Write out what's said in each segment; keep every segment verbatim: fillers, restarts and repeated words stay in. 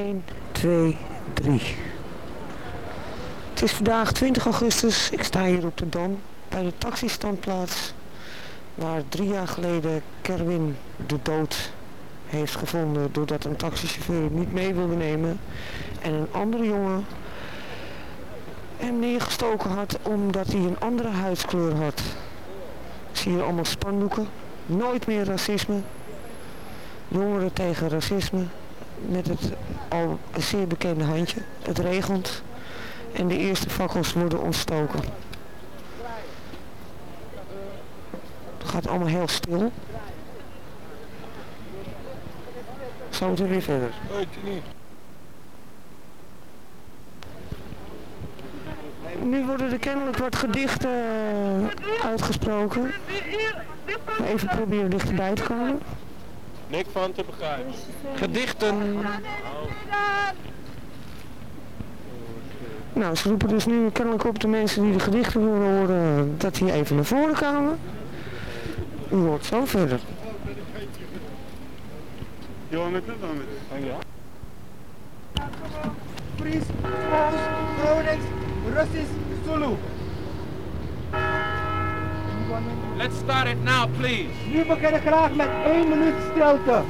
één, twee, drie. Het is vandaag twintig augustus. Ik sta hier op de Dam bij de taxistandplaats waar drie jaar geleden Kerwin de dood heeft gevonden doordat een taxichauffeur hem niet mee wilde nemen en een andere jongen hem neergestoken had omdat hij een andere huidskleur had. Zie je allemaal spandoeken. Nooit meer racisme. Jongeren tegen racisme. Met het al zeer bekende handje. Het regent. En de eerste fakkels worden ontstoken. Het gaat allemaal heel stil. Zo meteen weer verder. Nu worden er kennelijk wat gedichten uitgesproken. Even proberen dichterbij te komen. Niks van te begrijpen. Gedichten. Nou, ze roepen dus nu kennelijk op de mensen die de gedichten willen horen dat die even naar voren komen. U hoort zo verder. Johan, met het dan met ja. Fries, Pools, Gronings, Russisch, Zulu. Let's start it now, please. Nu beginnen graag met één minuut stilte.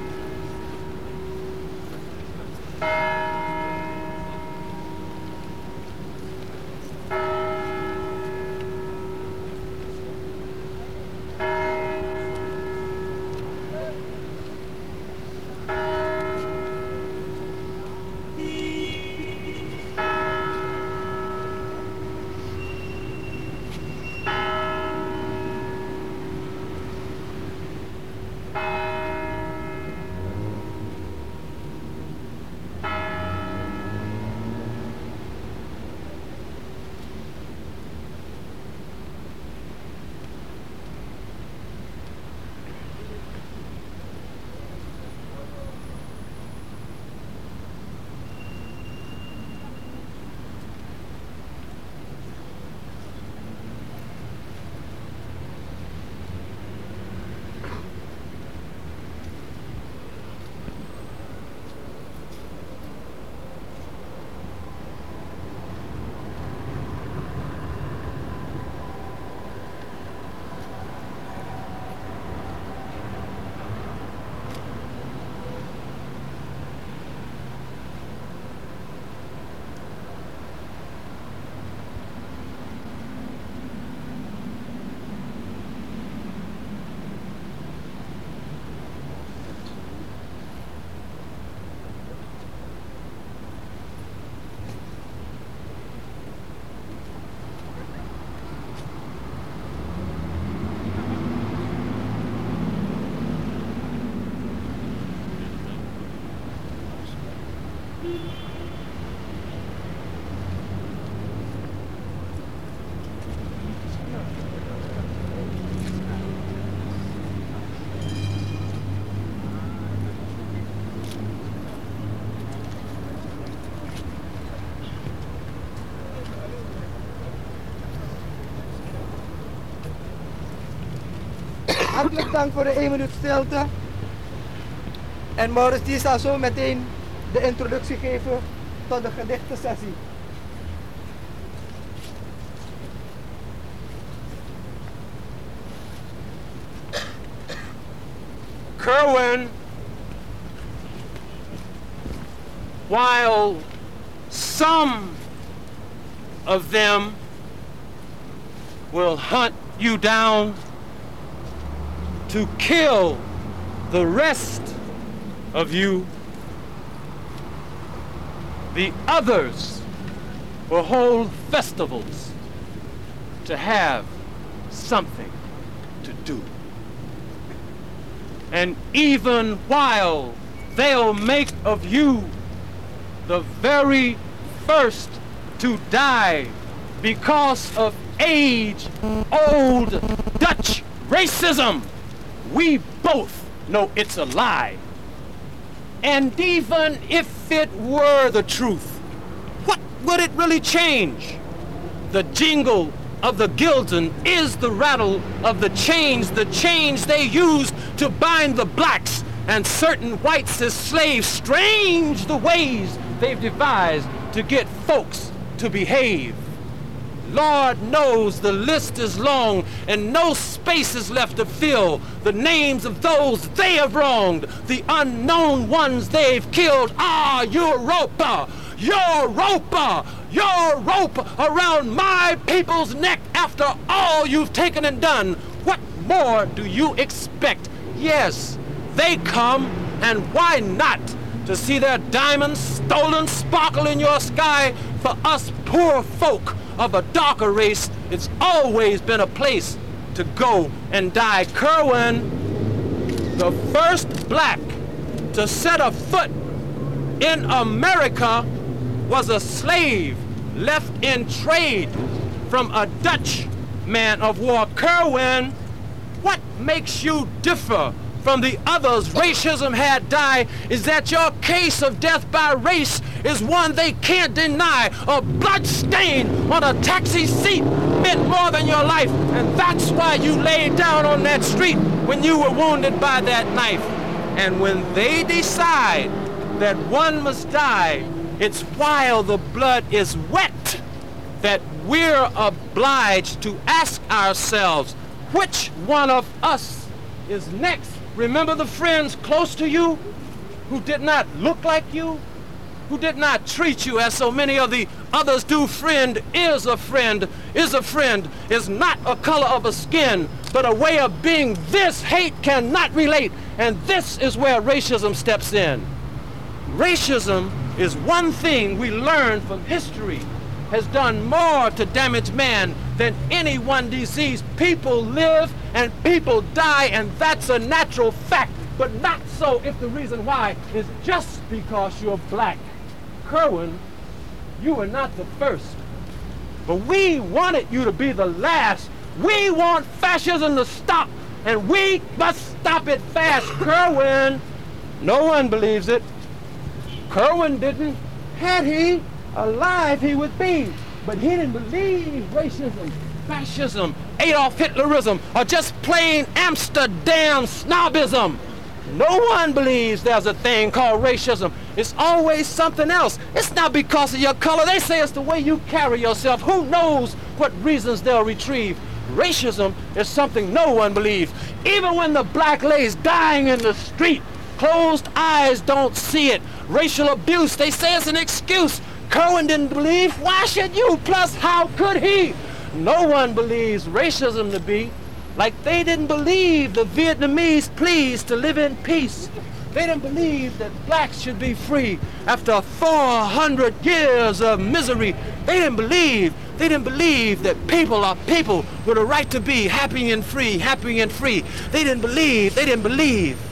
Hartelijk dank voor de één minuut stilte. En Maurice die zal zo meteen de introductie geven tot de gedichtensessie. Kerwin, while some of them will hunt you down to kill the rest of you, the others will hold festivals to have something to do. And even while they'll make of you the very first to die because of age-old Dutch racism, we both know it's a lie. And even if it were the truth, what would it really change? The jingle of the guilden is the rattle of the chains, the chains they use to bind the blacks and certain whites as slaves. Strange the ways they've devised to get folks to behave. Lord knows the list is long and no space is left to fill the names of those they have wronged, the unknown ones they've killed. Ah, Europa, Europa, Europa around my people's neck after all you've taken and done. What more do you expect? Yes, they come, and why not? To see their diamonds stolen sparkle in your sky. For us poor folk of a darker race, it's always been a place to go and die. Kerwin, the first black to set a foot in America, was a slave left in trade from a Dutch man of war. Kerwin, what makes you differ from the others racism had died is that your case of death by race is one they can't deny. A blood stain on a taxi seat meant more than your life, and that's why you laid down on that street when you were wounded by that knife. And when they decide that one must die, it's while the blood is wet that we're obliged to ask ourselves, which one of us is next? Remember the friends close to you who did not look like you, who did not treat you as so many of the others do. Friend is a friend, is a friend, is not a color of a skin, but a way of being. This hate cannot relate, and this is where racism steps in. Racism is one thing we learn from history has done more to damage man than any one disease. People live and people die, and that's a natural fact, but not so if the reason why is just because you're black. Kerwin, you were not the first, but we wanted you to be the last. We want fascism to stop, and we must stop it fast. Kerwin, no one believes it. Kerwin didn't. Had he, alive he would be, but he didn't believe racism, fascism, Adolf Hitlerism, or just plain Amsterdam snobism. No one believes there's a thing called racism. It's always something else. It's not because of your color. They say it's the way you carry yourself. Who knows what reasons they'll retrieve? Racism is something no one believes. Even when the black lays dying in the street, closed eyes don't see it. Racial abuse, they say it's an excuse. Kerwin didn't believe. Why should you? Plus, how could he? No one believes racism to be like they didn't believe the Vietnamese pleased to live in peace. They didn't believe that blacks should be free after four hundred years of misery. They didn't believe, they didn't believe that people are people with a right to be happy and free, happy and free. They didn't believe, they didn't believe